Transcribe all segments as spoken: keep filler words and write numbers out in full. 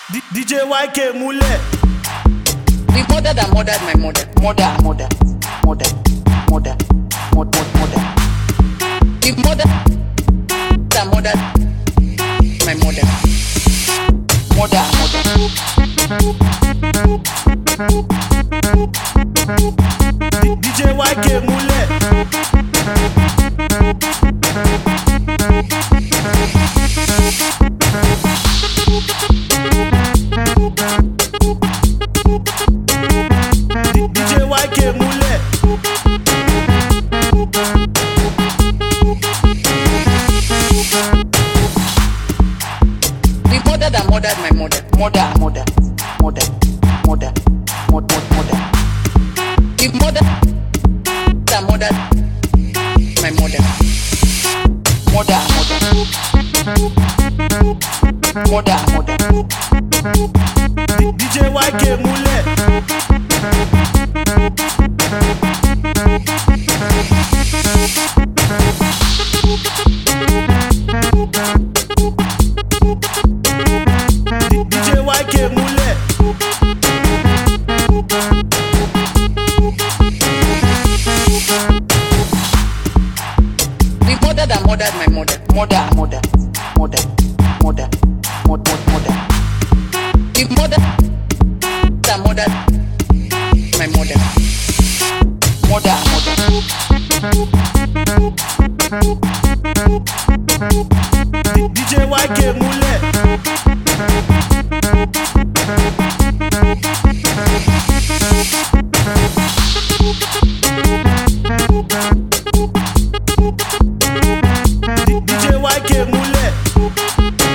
D- DJ Y K Mule. We murdered and murdered my mother. Mother, mother, mother, mother, mother, mother. We murdered and murdered my mother. Mother, mother. D- DJ Y K Mule. D J Y K Mule. We murdered and murdered my mother. Mother, mother, mother, mother, mother, mother. We murdered and murdered my mother. Mother, mother, mother, mother. D- DJ Y K Mule. D- DJ Y K Mule. We murdered and murdered my mother. Mother, mother, mother, mother, mother, mother. We murdered and murdered my mother. Mother, mother. D- DJ Y K Mule. D- DJ Y K Mule.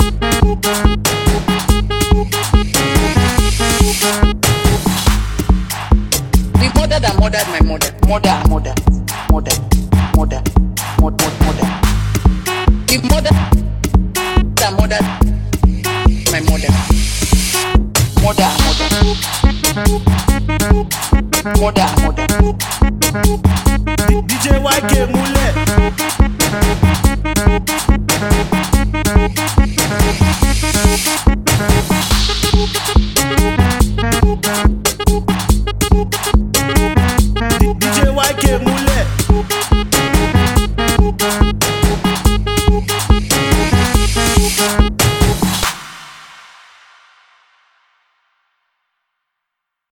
We murdered and murdered my mother. Mother, mother, mother, mother, mother, mother. We murdered and murdered my mother. Mother, mother, mother, mother. D- DJ Y K Mule.